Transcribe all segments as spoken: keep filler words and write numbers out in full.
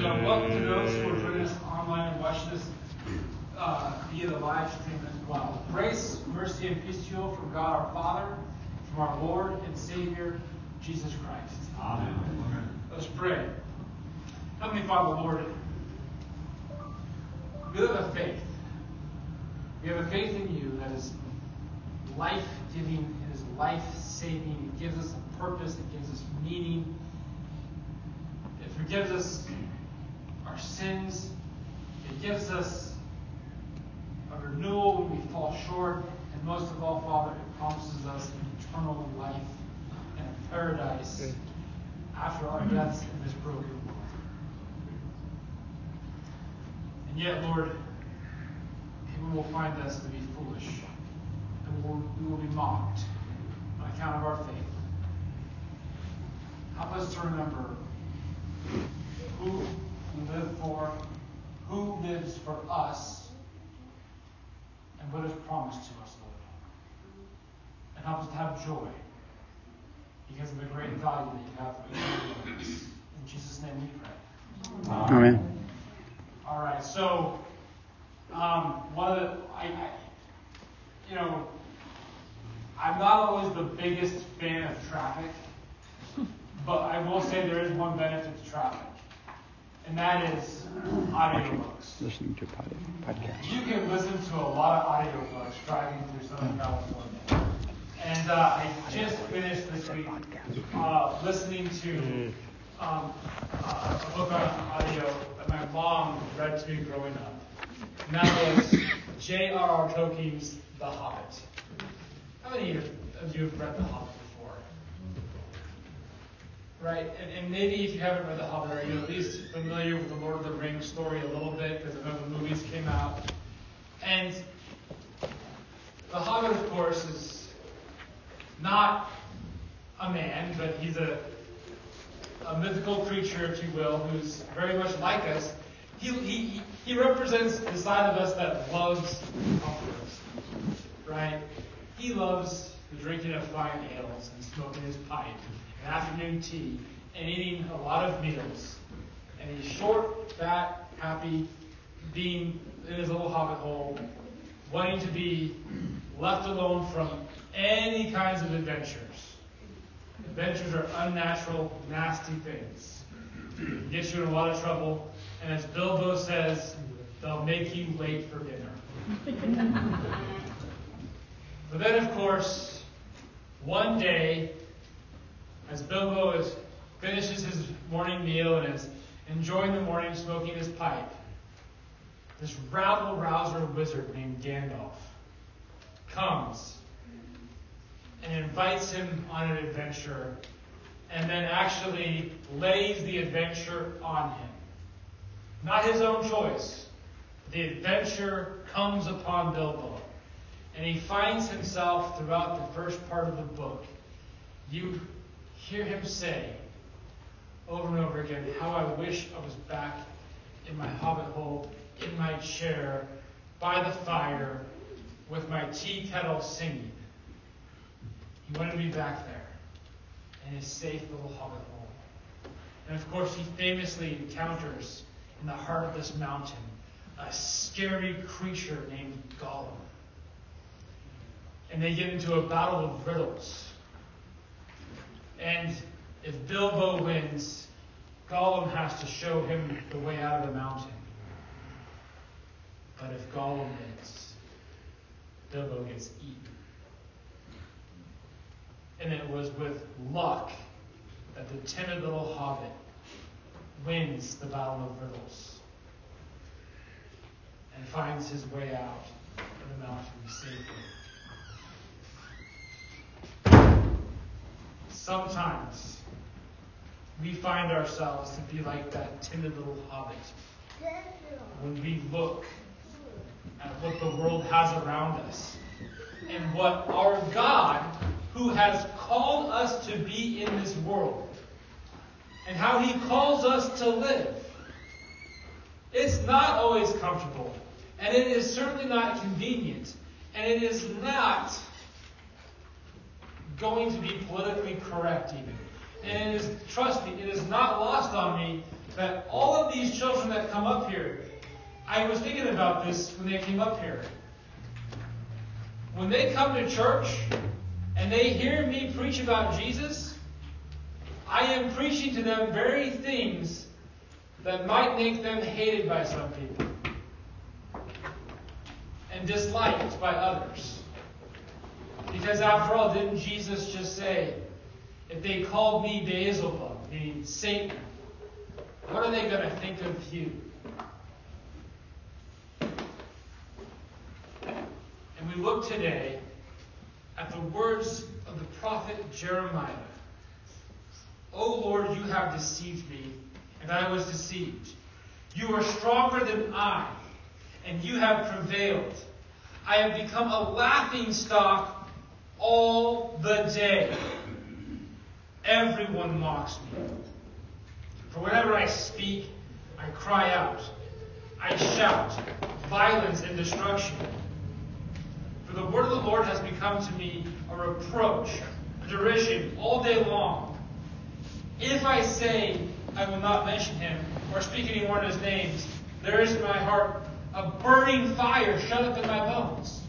uh, welcome to those who are joining us online and watching this uh, via the live stream as well. Grace, mercy, and peace to you all from God our Father, from our Lord and Savior, Jesus Christ. Amen. Let's pray. Heavenly Father, Lord, we have a faith. We have a faith in you that is life-giving, it is life-saving, it gives us a purpose, it gives us meaning, it forgives us our sins, it gives us a renewal when we fall short, and most of all, Father, it promises us eternal life and a paradise after our deaths in this broken world. And yet, Lord, people will find us to be foolish, and we will, we will be mocked on account of our faith. Help us to remember who we live for, who lives for us, and what is promised to us, Lord. And help us to have joy because of the great value that you have for each of us. In Jesus' name we pray. Amen. All right, so um, one of the, I, I, you know, I'm not always the biggest fan of traffic, but I will say there is one benefit to traffic, and that is audiobooks. Listening to pod- podcasts. You can listen to a lot of audiobooks driving through Southern California. And uh, I just finished this week uh, listening to um, uh, a book on audio that my mom read to me growing up. And that was J R R Tolkien's The Hobbit. How many of you have read The Hobbit before? Right? And, and maybe if you haven't read The Hobbit, are you at least familiar with the Lord of the Rings story a little bit? Because I know the movies came out. And The Hobbit, of course, is not a man, but he's a, a mythical creature, if you will, who's very much like us. He, he, he represents the side of us that loves comfort, right? He loves the drinking of fine ales and smoking his pipe and afternoon tea and eating a lot of meals. And he's short, fat, happy, being in his little hobbit hole, wanting to be left alone from any kinds of adventures. Adventures are unnatural, nasty things. It gets you in a lot of trouble. And as Bilbo says, they'll make you late for dinner. But then, of course, one day, as Bilbo is, finishes his morning meal and is enjoying the morning, smoking his pipe, this rabble-rouser wizard named Gandalf comes and invites him on an adventure and then actually lays the adventure on him. Not his own choice. The adventure comes upon Bilbo. And he finds himself throughout the first part of the book. You hear him say over and over again, how I wish I was back in my hobbit hole, in my chair, by the fire, with my tea kettle singing. He wanted to be back there in his safe little hobbit hole. And of course, he famously encounters in the heart of this mountain a scary creature named Gollum. And they get into a battle of riddles. And if Bilbo wins, Gollum has to show him the way out of the mountain. But if Gollum wins, Bilbo gets eaten. And it was with luck that the timid little hobbit wins the battle of riddles and finds his way out of the mountain safely. Sometimes we find ourselves to be like that timid little hobbit when we look at what the world has around us and what our God, who has called us to be in this world, and how he calls us to live. It's not always comfortable, and it is certainly not convenient, and it is not going to be politically correct even. And it is, trust me, it is not lost on me that all of these these children that come up here, I was thinking about this when they came up here. When they come to church and they hear me preach about Jesus, I am preaching to them very things that might make them hated by some people and disliked by others. Because after all, didn't Jesus just say, if they called me Beelzebub, meaning Satan, what are they going to think of you? And we look today at the words of the prophet Jeremiah. O Lord, you have deceived me, and I was deceived. You are stronger than I, and you have prevailed. I have become a laughing stock all the day. Everyone mocks me. For whenever I speak, I cry out. I shout violence and destruction. For the word of the Lord has become to me a reproach, a derision all day long. If I say I will not mention him or speak any more of his names, there is in my heart a burning fire shut up in my bones.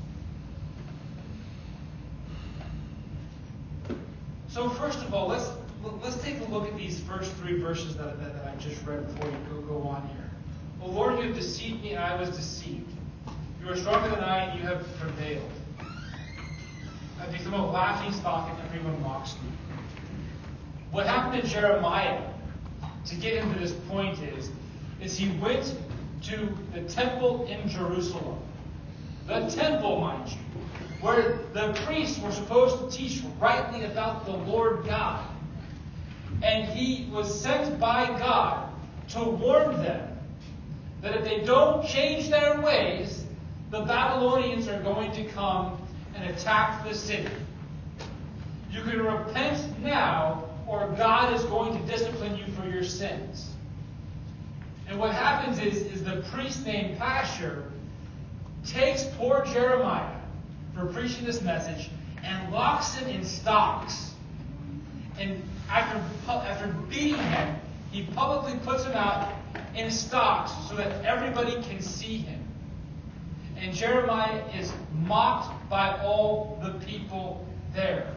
So first of all, let's let's take a look at these first three verses that, that, that I just read before we go, go on here. O Lord, you have deceived me, and I was deceived. You are stronger than I, and you have prevailed. I've become a laughing stock, and everyone mocks me. What happened to Jeremiah to get him to this point is, is he went to the temple in Jerusalem. The temple, mind you, where the priests were supposed to teach rightly about the Lord God. And he was sent by God to warn them that if they don't change their ways, the Babylonians are going to come and attack the city. You can repent now, or God is going to discipline you for your sins. And what happens is, is the priest named Pashur takes poor Jeremiah for preaching this message and locks him in stocks. And after, after beating him, he publicly puts him out in stocks so that everybody can see him. And Jeremiah is mocked by all the people there.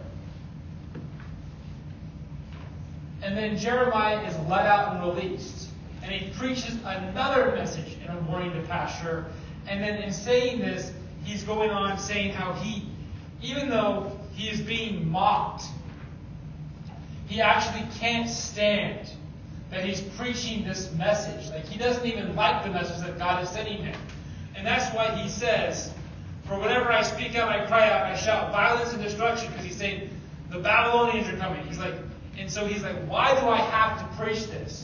And then Jeremiah is let out and released. And he preaches another message and a warning to Pashur. And then in saying this, he's going on saying how he, even though he is being mocked, he actually can't stand that he's preaching this message. Like, he doesn't even like the message that God is sending him. And that's why he says, for whenever I speak out, I cry out, I shout violence and destruction, because he's saying, the Babylonians are coming. He's like, and so he's like, why do I have to preach this?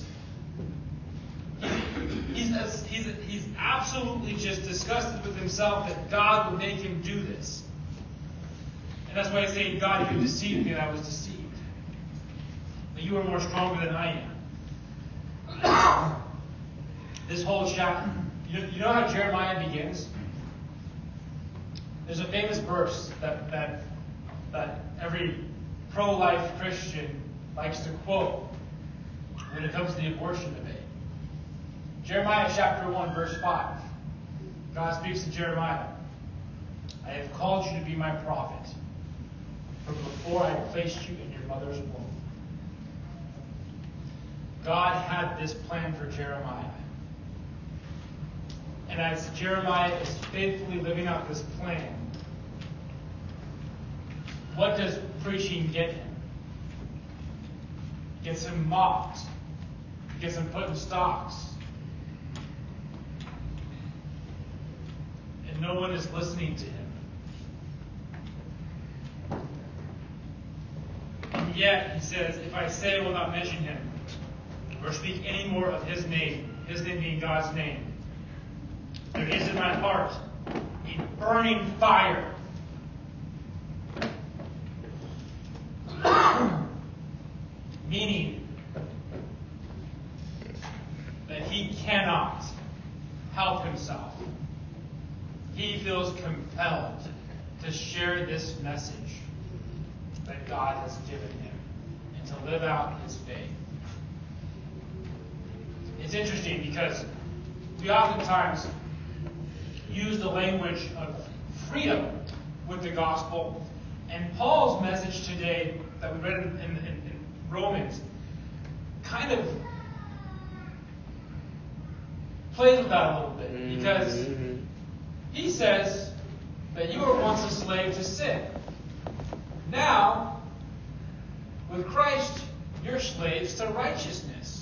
He's, he's, he's, he's absolutely just disgusted with himself that God would make him do this. And that's why he's saying, God, you deceived me and I was deceived. But you are more stronger than I am. This whole chapter, you, you know how Jeremiah begins? There's a famous verse that, that, that every pro-life Christian likes to quote when it comes to the abortion debate. Jeremiah chapter one, verse five. God speaks to Jeremiah. I have called you to be my prophet from before I placed you in your mother's womb. God had this plan for Jeremiah. And as Jeremiah is faithfully living out this plan, what does preaching get him? It gets him mocked. It gets him put in stocks. And no one is listening to him. And yet, he says, if I say I will not mention him, or speak any more of his name, his name being God's name, there is in my heart a burning fire. Meaning that he cannot help himself. He feels compelled to share this message that God has given him and to live out his faith. it's interesting because we oftentimes use the language of freedom with the gospel, and Paul's message today that we read in, in, in Romans kind of plays with that a little bit, because he says that you were once a slave to sin. Now, with Christ, you're slaves to righteousness.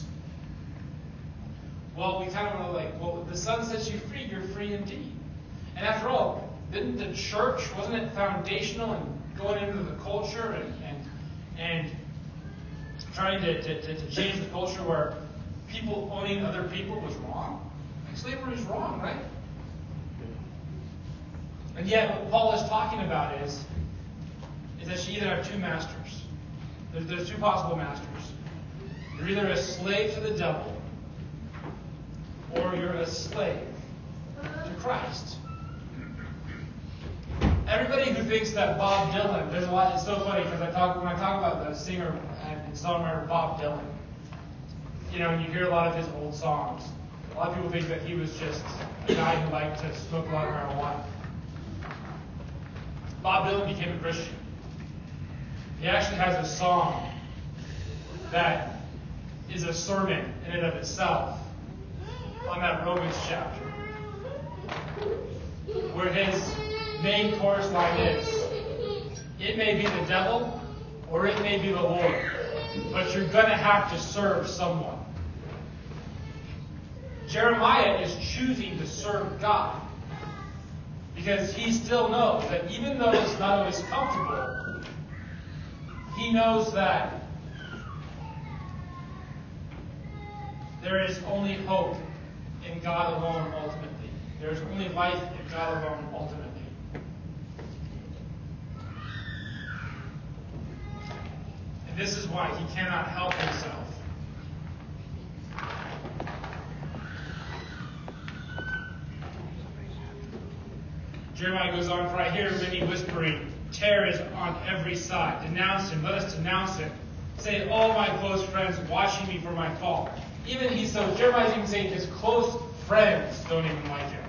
Well, we kind of want to like, well, if the Son sets you free, you're free indeed. And after all, didn't the church, wasn't it foundational in going into the culture and and, and trying to, to, to change the culture where people owning other people was wrong? Like, slavery is wrong, right? And yet what Paul is talking about is, is that you either have two masters. There's, there's two possible masters. You're either a slave to the devil, or you're a slave to Christ. Everybody who thinks that Bob Dylan, there's a lot, it's so funny because I talk when I talk about the singer and songwriter Bob Dylan, you know, and you hear a lot of his old songs. A lot of people think that he was just a guy who liked to smoke a lot of marijuana. Bob Dylan became a Christian. He actually has a song that is a sermon in and of itself on that Romans chapter, where his main chorus line is, it may be the devil or it may be the Lord, but you're going to have to serve someone. Jeremiah is choosing to serve God because he still knows that even though it's not always comfortable, he knows that there is only hope in God alone ultimately. There is only life in God alone ultimately. And this is why he cannot help himself. Jeremiah goes on, for I hear many whispering, terror is on every side. Denounce him, let us denounce him. Say, all my close friends watching me for my fall. Even he, so Jeremiah's even saying his close friends don't even like him.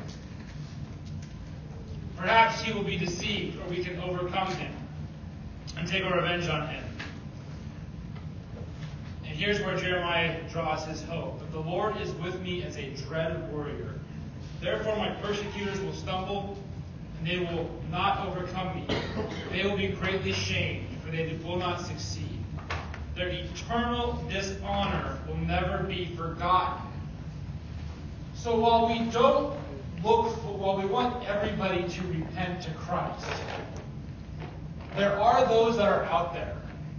Perhaps he will be deceived, or we can overcome him and take our revenge on him. And here's where Jeremiah draws his hope. But the Lord is with me as a dread warrior. Therefore my persecutors will stumble, and they will not overcome me. They will be greatly shamed, for they will not succeed. Their eternal dishonor will never be forgotten. So while we don't look for, while we want everybody to repent to Christ, there are those that are out there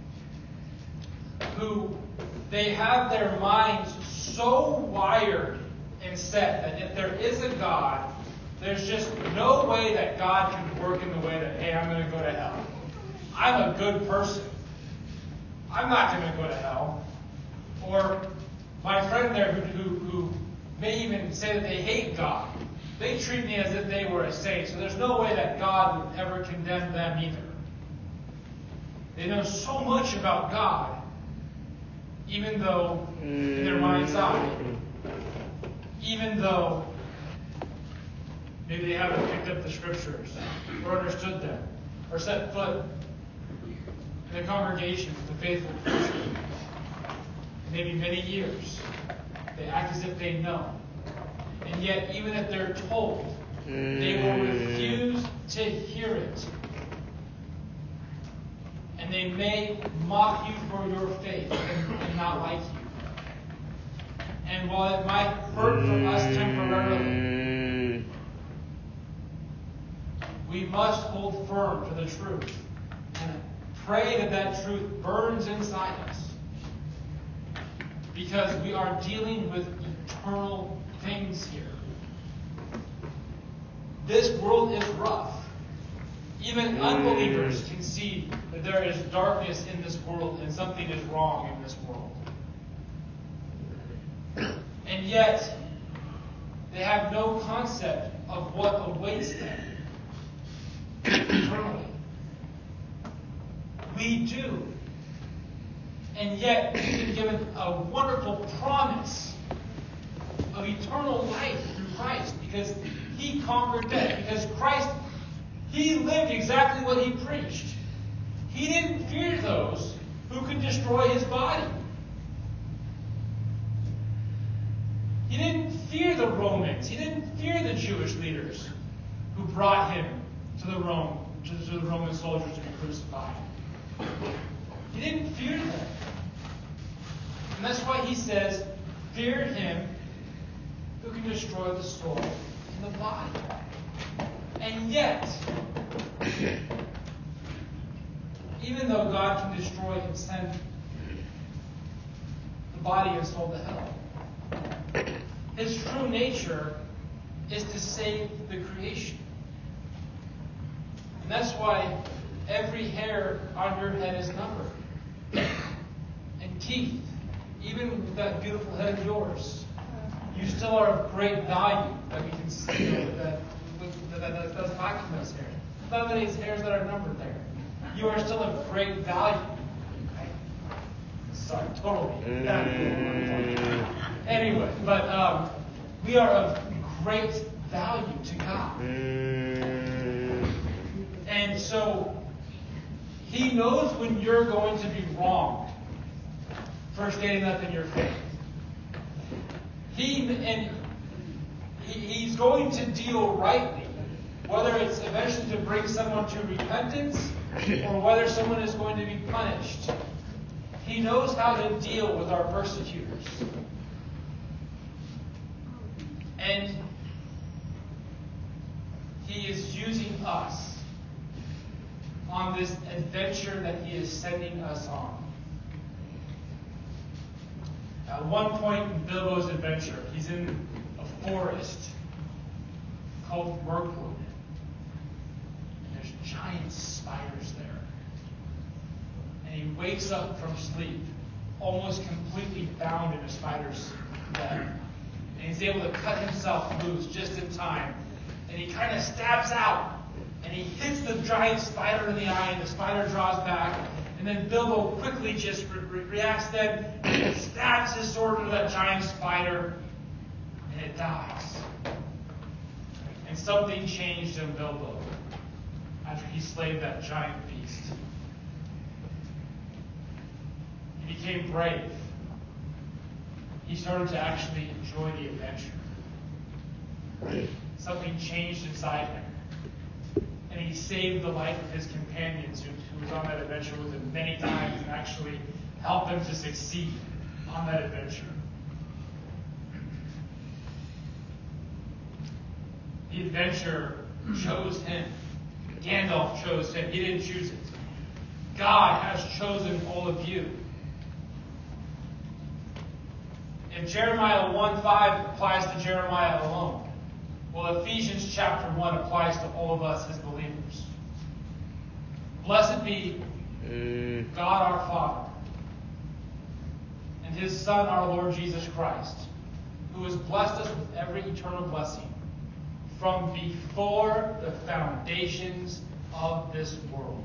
who they have their minds so wired and set that if there is a God, there's just no way that God can work in the way that, hey, I'm going to go to hell. I'm a good person. I'm not going to go to hell. Or my friend there who, who, who may even say that they hate God. They treat me as if they were a saint. So there's no way that God would ever condemn them either. They know so much about God, even though in their mind's eye, even though maybe they haven't picked up the scriptures or understood them or set foot in the congregation with a faithful Christian, maybe many years, they act as if they know. And yet, even if they're told, they will refuse to hear it. And they may mock you for your faith and, and not like you. And while it might hurt for us temporarily, we must hold firm to the truth and pray that that truth burns inside us. Because we are dealing with eternal things here. This world is rough. Even unbelievers can see that there is darkness in this world and something is wrong in this world. And yet, they have no concept of what awaits them eternally. We do. And yet, we've been given a wonderful promise eternal life through Christ because he conquered death. Because Christ, he lived exactly what he preached. He didn't fear those who could destroy his body. He didn't fear the Romans. He didn't fear the Jewish leaders who brought him to the Rome, to the Roman soldiers to be crucified. He didn't fear them. And that's why he says, fear him who can destroy the soul and the body. And yet, even though God can destroy and send the body and soul to hell, his true nature is to save the creation. And that's why every hair on your head is numbered. And teeth, even with that beautiful head of yours, you still are of great value that we can see you know, that, that, that, that that's lacking those hairs. None of these hairs that are numbered there. You are still of great value. Right? Sorry, totally. Mm. Anyway, but um, we are of great value to God. Mm. And so, he knows when you're going to be wronged for standing up in your faith. He and he, he's going to deal rightly, whether it's eventually to bring someone to repentance or whether someone is going to be punished. He knows how to deal with our persecutors. And he is using us on this adventure that he is sending us on. At one point in Bilbo's adventure, he's in a forest called Mirkwood. And there's giant spiders there. And he wakes up from sleep, almost completely bound in a spider's web. And he's able to cut himself loose just in time. And he kind of stabs out. And he hits the giant spider in the eye, and the spider draws back. And then Bilbo quickly just re- reacts then, and stabs his sword into that giant spider, and it dies. And something changed in Bilbo after he slayed that giant beast. He became brave. He started to actually enjoy the adventure. Something changed inside him. And he saved the life of his companions who, who was on that adventure with him many times and actually helped them to succeed on that adventure. The adventure chose him. Gandalf chose him. He didn't choose it. God has chosen all of you. If Jeremiah one five applies to Jeremiah alone, well, Ephesians chapter one applies to all of us as believers. Blessed be mm. God our Father and his Son, our Lord Jesus Christ, who has blessed us with every eternal blessing from before the foundations of this world.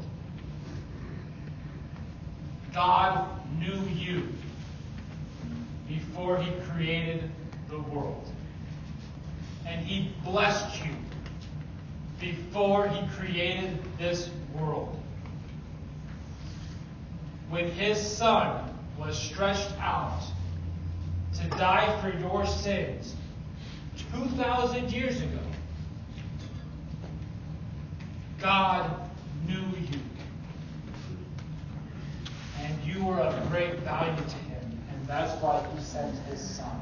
God knew you before he created the world. And he blessed you before he created this world. When his Son was stretched out to die for your sins two thousand years ago, God knew you. And you were of great value to him. And that's why he sent his Son.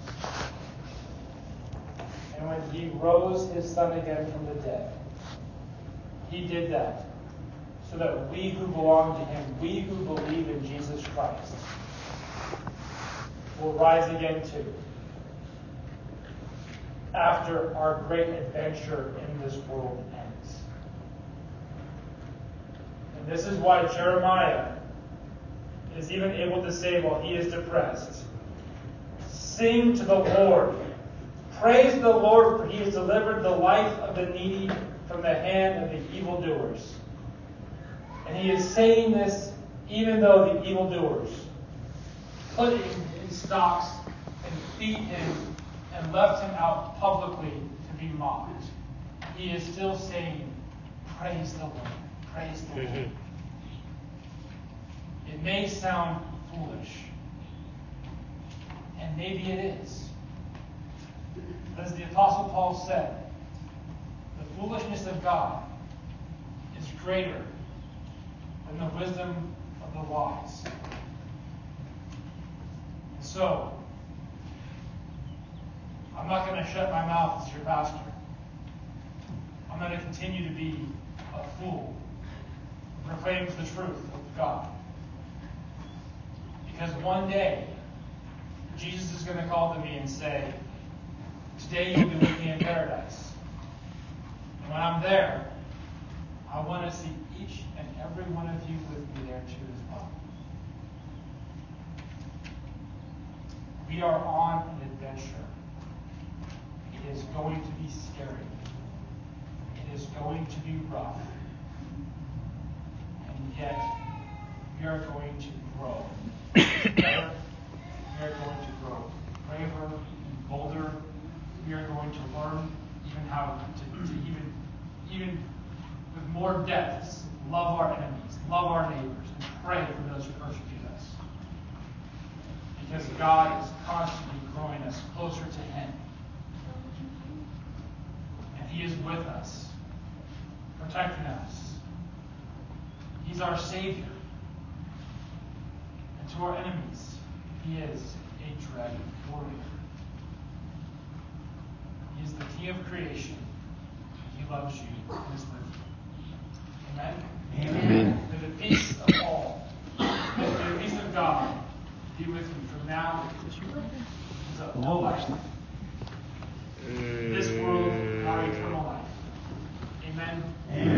And when he rose his Son again from the dead, he did that so that we who belong to him, we who believe in Jesus Christ, will rise again too. After our great adventure in this world ends. And this is why Jeremiah is even able to say while he is depressed, sing to the Lord. Praise the Lord, for he has delivered the life of the needy from the hand of the evildoers. And he is saying this even though the evildoers put him in stocks and beat him and left left him out publicly to be mocked, he is still saying, praise the Lord, praise the Lord. It may sound foolish, and maybe it is. But as the Apostle Paul said, the foolishness of God is greater than the wisdom of the wise. And so, I'm not going to shut my mouth as your pastor. I'm going to continue to be a fool who proclaims the truth of God. Because one day, Jesus is going to call to me and say, today you'll be with me in paradise. And when I'm there, I want to see each and every one of you with me there too as well. We are on an adventure. It is going to be scary. It is going to be rough. And yet, we are going to grow. Better. We are going to grow braver and bolder. We are going to learn even how to, to even, even with more depth, love our enemies, love our neighbors, and pray for those who persecute us. Because God is constantly growing us closer to Him. And He is with us, protecting us. He's our Savior. And to our enemies, He is a dread warrior. He is the King of creation. And He loves you and is with you. Amen? Amen. May the peace of all, may the peace of God be with you from now to all life. This world and our eternal life. Amen. Amen.